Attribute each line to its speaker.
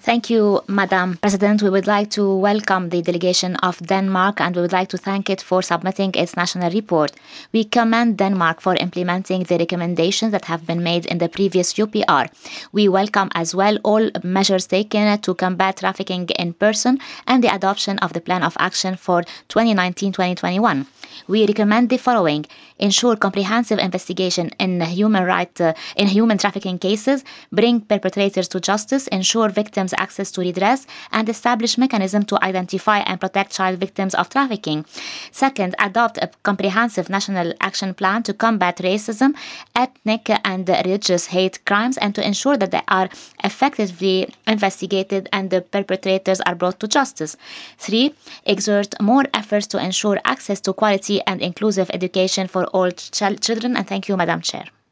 Speaker 1: Thank you, Madam President. We would like to welcome the delegation of Denmark and we would like to thank it for submitting its national report. We commend Denmark for implementing the recommendations that have been made in the previous UPR. We welcome as well all measures taken to combat trafficking in person and the adoption of the Plan of Action for 2019-2021. We recommend the following: ensure comprehensive investigation in human trafficking cases, bring perpetrators to justice, ensure victims access to redress, and establish mechanisms to identify and protect child victims of trafficking. Second, adopt a comprehensive national action plan to combat racism, ethnic and religious hate crimes, and to ensure that they are effectively investigated and the perpetrators are brought to justice. Three, exert more efforts to ensure access to quality and inclusive education for all children. And thank you, Madam Chair.